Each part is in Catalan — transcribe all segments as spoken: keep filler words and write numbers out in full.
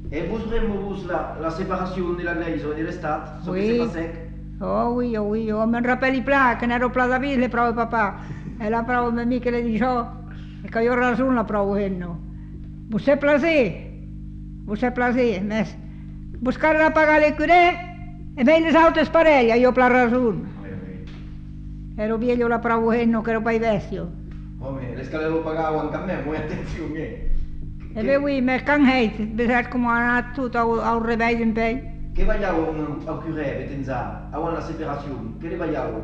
Et vous vraiment la, la séparation de l'Église et de l'État, ce Oui. qui s'est passé? Oh oui, oh oui, oh me'n rappelli pla, che ne ero pla da vile pravo papà. E la pravo me mica le dicevo, e che io ho ragione la pravo henno. Vous c'est plaisir, vous c'est plaisir, mais buscare la pagare le curé, e me le autos parella, io pla ragione. Oui, oui. Ero vieglio la pravo henno, che ero pai vecchio. Oh, mais les scales lo pagavo anche a me, moi attenzione. E beh, oui, mais quand heit, besat come a tutto au, au reveil in pei. Che vogliamo au curé, Betenza, a la séparation? Che le vogliamo?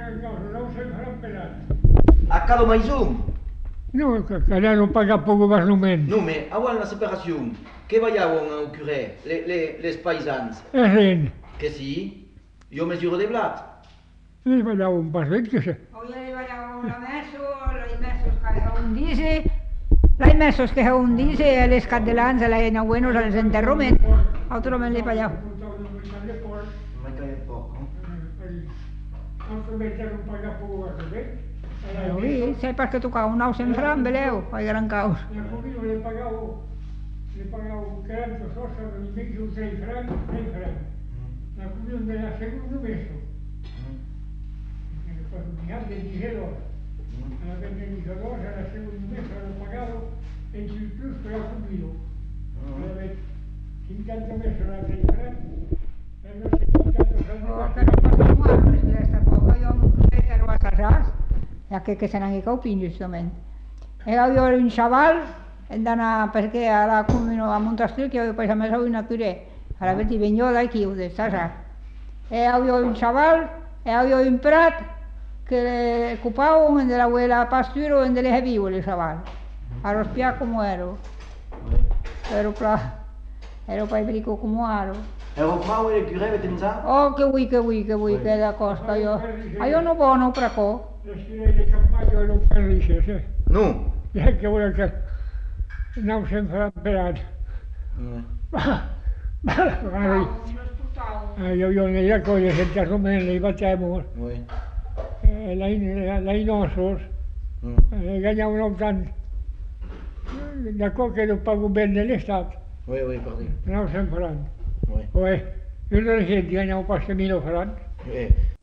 A cada maison? No, que, que allà no paga per governament. Non, mais a la séparation, che vogliamo au curé, les, les, les paysans? És ren. Que si, io mesure de blat. Ells ballaven un passet que se... Oye, ballavo la messo, l'hai messo che un dice, l'hai messo che un dice, e le scadellanze, l'hai na bueno, se les enterromen, altro me le ballavo. Ma che è poco? Altro mentre non paga per governament. Eh, oui, sai perché tu cau un aus en fram, beleu, fai gran caus. La comida le pagavo, le pagavo quaranta sossa, mi metti un sei franc, sei franc. La comida me la segundo messo. Cuando me dijeron, a la veintidós, a la segunda mes, lo pagado, en plus que lo ha cumplido. A la vez, cinquanta meses la seis franc, no sé, cinquanta Oh, que no passa mal, perquè esta poca jo no sé que no vas a saber, ja que, que se n'han quedat pin justament. Era jo un xaval, hem d'anar perquè a la comuna a Montesquieu, que jo pues a més soy una curé, a la vez hi ven jo d'aquí, de Sasa. Era jo un xaval, era jo un prat, que ocupaba en de la abuela pastura o en de les vivo el chaval. A los pies como ero. Pero para, ero para brico como aro. Ero frau e le curé, Betenza? Oh, que oui, que oui, que oui, que da costa io. Ah, io non buono per co. Le stirei le campagne non parlisce, sì. No. E che vuole che non sempre apperato. Magari, io, io ne raccoglie senza romene, li facciamo. Oui. Les noces, mm. guanyàvem tant de coca del pagament de l'Estat. Oui, oui, pardon. nou-cents francs. Oui. Oui. I una gent guanyava pas mil francs. Oui.